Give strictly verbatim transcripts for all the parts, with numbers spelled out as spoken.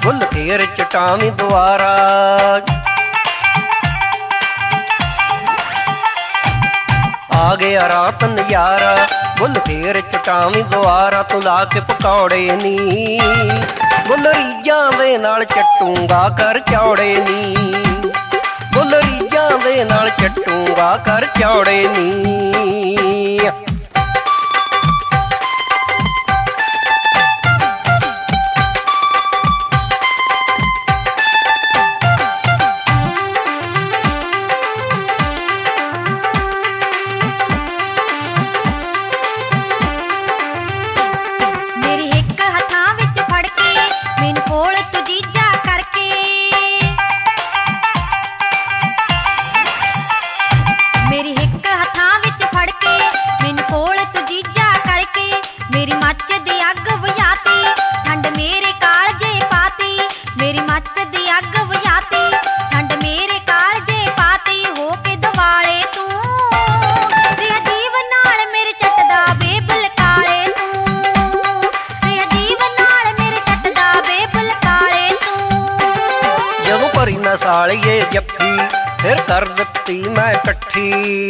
ਬੁੱਲ ਫੇਰ ਚਟਾਵੀਂ ਦੁਆਰਾ। ਆ ਗਿਆ ਰਾਤ ਨਜ਼ਾਰਾ ਬੁੱਲ ਫੇਰ ਚਟਾਵੀਂ ਦੁਆਰਾ। ਤੂੰ ਲਾ ਕੇ ਪਕੌੜੇ ਨੀ ਬੁੱਲ ਰੀਝਾਂ ਦੇ ਨਾਲ ਚੱਟੂਗਾ ਕਰ ਚੌੜੇ ਨੀ। ਬੁੱਲ ਰੀਝਾਂ ਦੇ ਨਾਲ ਚੱਟੂਗਾ ਕਰ ਚੌੜੇ ਨੀ। ਸਾਲੀਏ ਜੱਫੀ ਫਿਰ ਕਰ ਦਿੱਤੀ ਮੈਂ ਇਕੱਠੀ।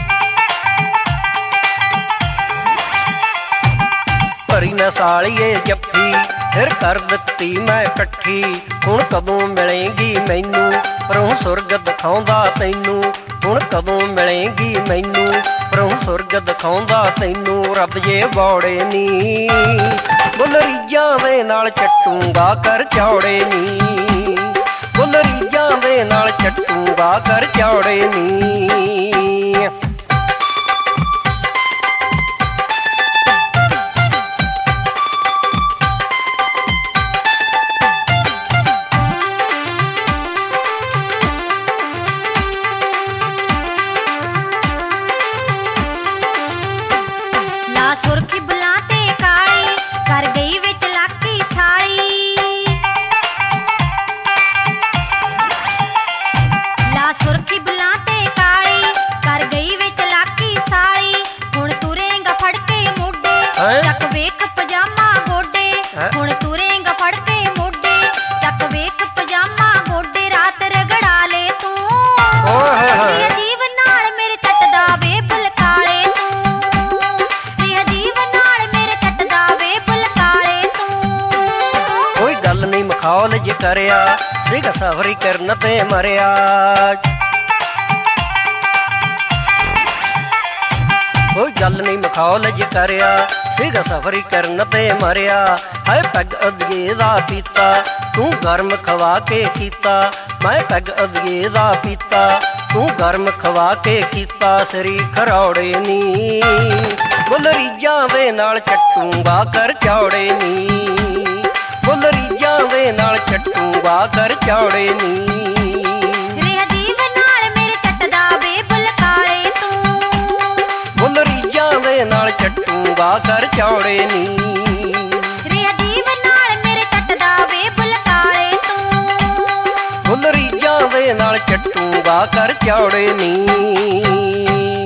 ਭਰੀ ਨਾ ਸਾਲੀਏ ਜੱਫੀ ਫਿਰ ਕਰ ਦਿੱਤੀ ਮੈਂ ਇਕੱਠੀ। ਹੁਣ ਕਦੋਂ ਮਿਲੇਗੀ ਮੈਨੂੰ ਪਰੋਂ ਸੁਰਗ ਦਿਖਾਉਂਦਾ ਤੈਨੂੰ। ਹੁਣ ਕਦੋਂ ਮਿਲੇਗੀ ਮੈਨੂੰ ਪਰੋਂ ਸੁਰਗ ਦਿਖਾਉਂਦਾ ਤੈਨੂੰ। ਰੱਬ ਜੇ ਬੌੜੇ ਨੀ ਬੁੱਲ ਰੀਝਾਂ ਦੇ ਨਾਲ ਚੱਟੂਗਾ ਕਰ ਚੌੜੇ ਨੀ। ਬੁੱਲ ਰੀਝਾਂ ਦੇ ਨਾਲ ਚੱਟੂਗਾ ਕਰ ਚੌੜੇ ਨੀ। ਲਾ ਸੁਰਖੀ ਬੁਲਾ ਤੇ ਕਾਲੀ ਕਰ ਗਈ ਵਿੱਚ ਲਾਕੀ ਸਾਲੀ। ਸੁਰਖੀ ਬੁਲਾ ਤੇ ਕਾਲੀ ਕਰ ਗਈ ਵਿੱਚ ਲਾਕੀ ਸਾਲੀ। ਹੁਣ ਤੁਰੇਂਗਾ ਫੜ ਕੇ ਮੋਢੇ ਚੱਕ ਵੇਖ ਪਜਾਮਾ ਗੋਡੇ। ਹੁਣ ਤੁਰੇਂਗਾ ਫੜ ਕੇ ਮੋਢੇ ਚੱਕ ਵੇਖ ਪਜਾਮਾ ਗੋਡੇ। ਰਾਤ ਰਗੜਾ ਲੈ ਤੂੰ ਤੇ ਅਜੀਬ ਨਾਲ ਮੇਰੇ ਚੱਟਦਾ ਵੇ ਬੁੱਲ ਕਾਲੇ ਤੂੰ। ਤੇ ਅਜੀਬ ਨਾਲ ਮੇਰੇ ਚੱਟਦਾ ਵੇ ਬੁੱਲ ਕਾਲੇ ਤੂੰ। ਕੋਈ ਗੱਲ ਨਹੀਂ ਮਖੌਲ ਜੇ ਕਰਿਆ ਸੀਗਾ ਸਫਰੀ ਕਰਨ ਤੇ ਮਰਿਆ। ਕੋਈ ਗੱਲ ਨਹੀਂ ਮਖੌਲ ਜੇ ਕਰਿਆ ਸੀਗਾ ਸਫਰੀ ਕਰਨ ਤੇ ਮਰਿਆ। ਹੈ ਪੈਗ ਅਧੀਏ ਦਾ ਪੀਤਾ ਤੂੰ ਗਰਮ ਖਵਾ ਕੇ ਕੀਤਾ। ਮੈਂ ਪੈਗ ਅਧੀਏ ਦਾ ਪੀਤਾ ਤੂੰ ਗਰਮ ਖਵਾ ਕੇ ਕੀਤਾ। ਸਰੀ ਖਰੌੜੇ ਨੀ ਬੁੱਲ ਰੀਝਾਂ ਦੇ ਨਾਲ ਚੱਟੂਗਾ ਕਰ ਚੌੜੇ ਨੀ। ਬੁੱਲ ਰੀਝਾਂ ਦੇ ਨਾਲ ਚੱਟੂਗਾ ਕਰ ਚੌੜੇ ਨੀ। ਅਜੀਬ ਨਾਲ ਮੇਰੇ ਚੱਟਦਾ ਵੇ ਬੁੱਲ ਕਾਲੇ ਤੂੰ। ਬੁੱਲ ਰੀਝਾਂ ਦੇ ਨਾਲ ਚੱਟੂਗਾ ਕਰ ਚੌੜੇ ਨੀ। ਅਜੀਬ ਨਾਲ ਮੇਰੇ ਚੱਟਦਾ ਵੇ ਬੁੱਲ ਕਾਲੇ ਤੂੰ। ਬੁੱਲ ਰੀਝਾਂ ਦੇ ਨਾਲ ਚੱਟੂਗਾ ਕਰ ਚੌੜੇ ਨੀ।